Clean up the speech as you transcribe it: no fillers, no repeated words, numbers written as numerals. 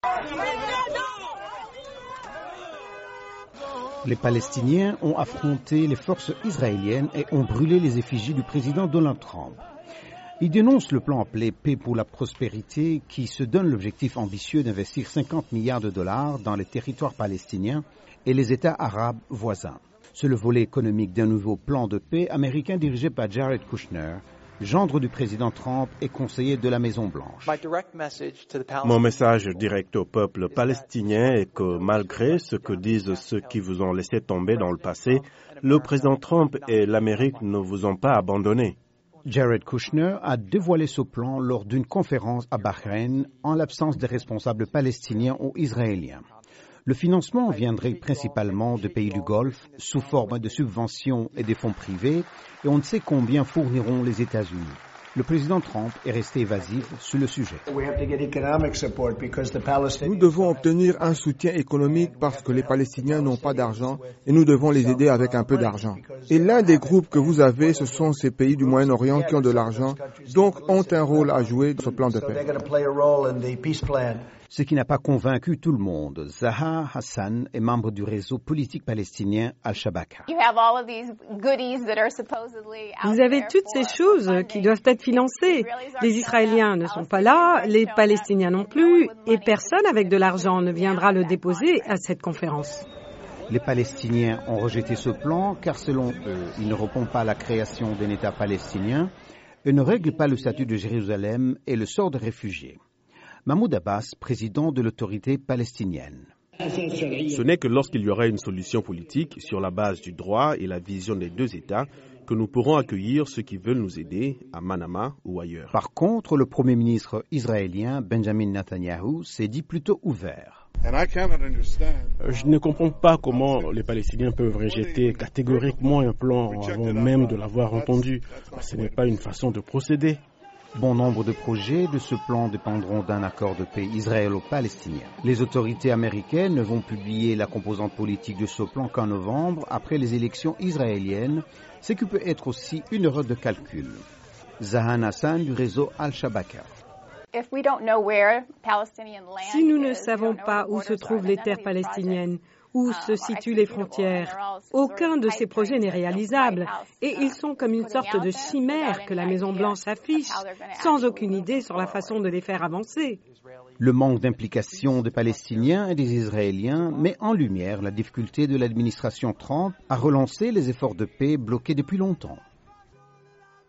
Les Palestiniens ont affronté les forces israéliennes et ont brûlé les effigies du président Donald Trump. Ils dénoncent le plan appelé Paix pour la prospérité qui se donne l'objectif ambitieux d'investir 50 milliards de dollars dans les territoires palestiniens et les États arabes voisins. C'est le volet économique d'un nouveau plan de paix américain dirigé par Jared Kushner, gendre du président Trump et conseiller de la Maison-Blanche. Mon message direct au peuple palestinien est que malgré ce que disent ceux qui vous ont laissé tomber dans le passé, le président Trump et l'Amérique ne vous ont pas abandonné. Jared Kushner a dévoilé ce plan lors d'une conférence à Bahreïn en l'absence des responsables palestiniens ou israéliens. Le financement viendrait principalement de pays du Golfe sous forme de subventions et des fonds privés et on ne sait combien fourniront les États-Unis. Le président Trump est resté évasif sur le sujet. Nous devons obtenir un soutien économique parce que les Palestiniens n'ont pas d'argent et nous devons les aider avec un peu d'argent. Et l'un des groupes que vous avez, ce sont ces pays du Moyen-Orient qui ont de l'argent, donc ont un rôle à jouer dans ce plan de paix. Ce qui n'a pas convaincu tout le monde. Zaha Hassan est membre du réseau politique palestinien Al-Shabaka. Vous avez toutes ces choses qui doivent être financées. Les Israéliens ne sont pas là, les Palestiniens non plus, et personne avec de l'argent ne viendra le déposer à cette conférence. Les Palestiniens ont rejeté ce plan car selon eux, il ne répond pas à la création d'un État palestinien et ne règle pas le statut de Jérusalem et le sort des réfugiés. Mahmoud Abbas, président de l'autorité palestinienne. Ce n'est que lorsqu'il y aura une solution politique sur la base du droit et la vision des deux États que nous pourrons accueillir ceux qui veulent nous aider à Manama ou ailleurs. Par contre, le Premier ministre israélien Benjamin Netanyahu s'est dit plutôt ouvert. Je ne comprends pas comment les Palestiniens peuvent rejeter catégoriquement un plan avant même de l'avoir entendu. Ce n'est pas une façon de procéder. Bon nombre de projets de ce plan dépendront d'un accord de paix israélo-palestinien. Les autorités américaines ne vont publier la composante politique de ce plan qu'en novembre, après les élections israéliennes, ce qui peut être aussi une erreur de calcul. Zahan Hassan du réseau Al-Shabaka. Si nous ne savons pas où se trouvent les terres palestiniennes, où se situent les frontières, aucun de ces projets n'est réalisable et ils sont comme une sorte de chimère que la Maison-Blanche affiche sans aucune idée sur la façon de les faire avancer. Le manque d'implication des Palestiniens et des Israéliens met en lumière la difficulté de l'administration Trump à relancer les efforts de paix bloqués depuis longtemps.